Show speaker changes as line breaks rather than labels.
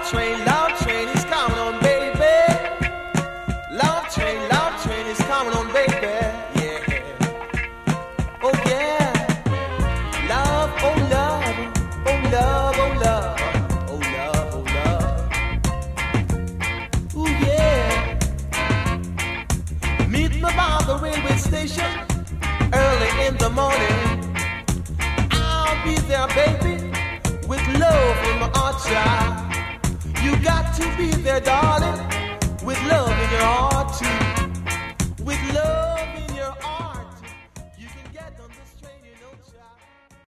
love train is coming on, baby. Love train is coming on, baby. Yeah. Oh yeah. Love, oh love, oh love, oh love, oh love, oh love. Ooh yeah. Meet me by the railway station early in the morning. I'll be there, baby, with love in my heart, child. You got to be there, darling.